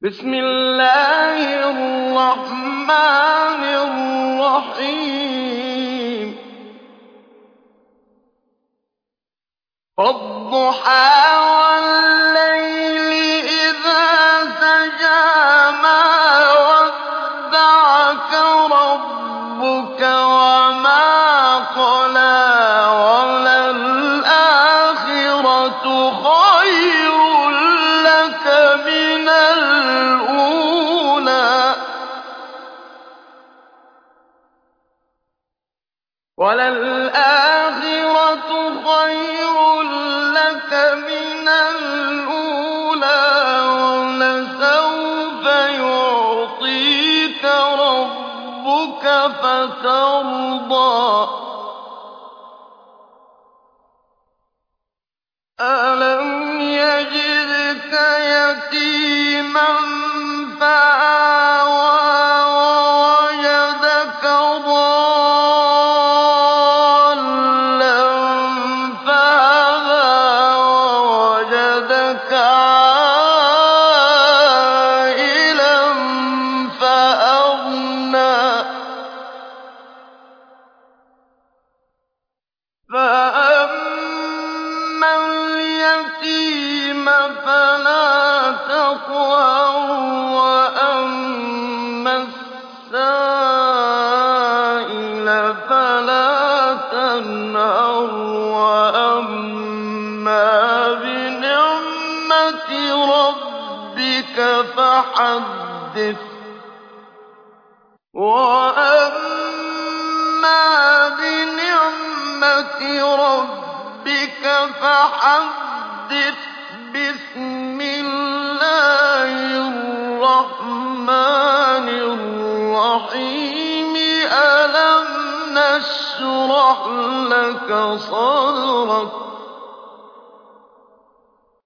بسم الله الرحمن الرحيم والضحى والليل إذا سجى ما ودعك ربك وما قلى وللآخرة خير لك من الأولى وللآخرة خير لك من الأولى ولسوف يعطيك ربك فترضى ألم يجدك يتيما فآوى ووجدك ضالا فهدى ووجدك عائلا فأغنى فأما اليتيم فلا تقهر وأما السائل فلا تنهر وأما بنعمة ربك فحدث وأما بنعمة ربك فحدث بسم الله الرحمن الرحيم ألم نشرح لك صدرك